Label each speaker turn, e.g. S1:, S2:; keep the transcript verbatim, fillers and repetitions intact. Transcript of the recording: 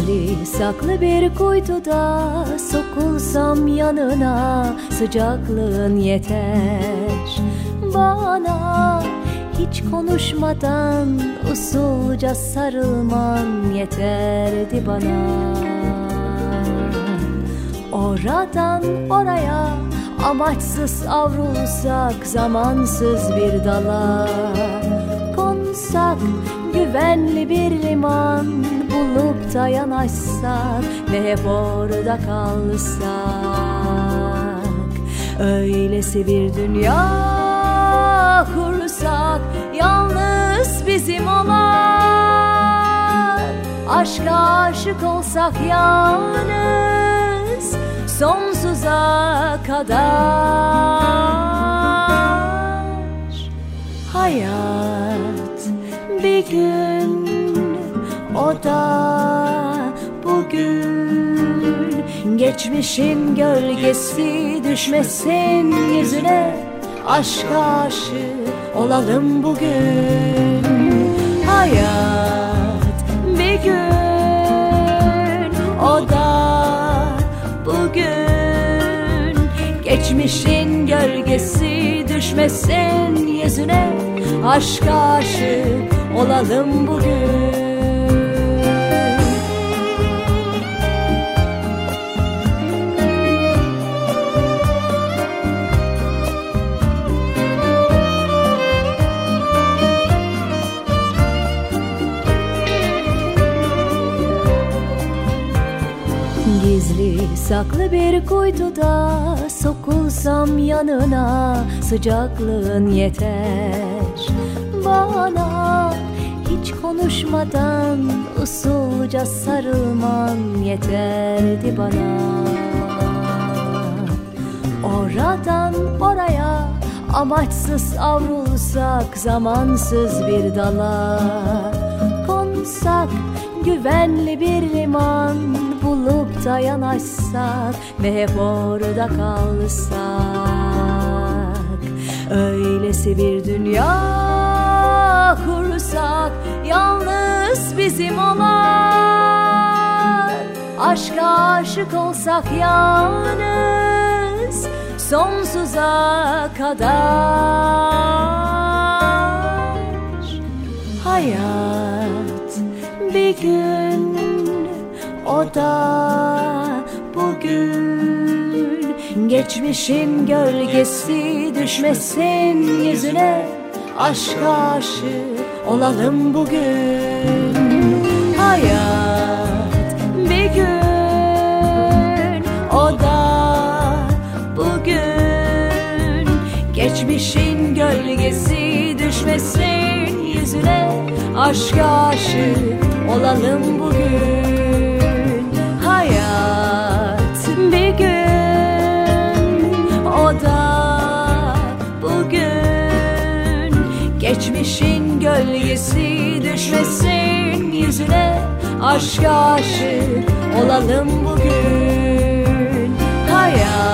S1: Gizli saklı bir kuytuda sokulsam yanına, sıcaklığın yeter bana. Hiç konuşmadan usulca sarılman yeterdi bana. Oradan oraya amaçsız avrulsak, zamansız bir dala konsak, güvenli bir liman bulup da yanaşsak ve hep orada kalsak. Öylesi bir dünya kursak, yalnız bizim olan, aşka aşık olsak yalnız sonsuza kadar. Hayat bir gün, o da bugün. Geçmişin gölgesi düşmesin yüzüne, aşka aşık olalım bugün. Hayat bir gün, o da bugün. Geçmişin gölgesi düşmesin yüzüne, aşka aşık olalım bugün. Gizli saklı bir kuytuda sokulsam yanına, sıcaklığın yeter bana. Hiç konuşmadan usulca sarılman yeterdi bana. Oradan oraya amaçsız avrulsak, zamansız bir dala konsak, güvenli bir liman bulup da yanaşsak ve hep orada kalsak. Öylesi bir dünya kursak, yalnız bizim olan, aşka aşık olsak yalnız sonsuza kadar. Hayat bir gün, o da bugün. Geçmişin gölgesi düşmesin yüzüne, aşka aşık olalım bugün. Hayat bir gün, o da bugün. Geçmişin gölgesi düşmesin yüzüne, aşka aşık olalım bugün. Hayat bir gün, o da bugün. Geçmişin gölgesi düşmesin yüzüne, aşka aşık olalım bugün. Hayat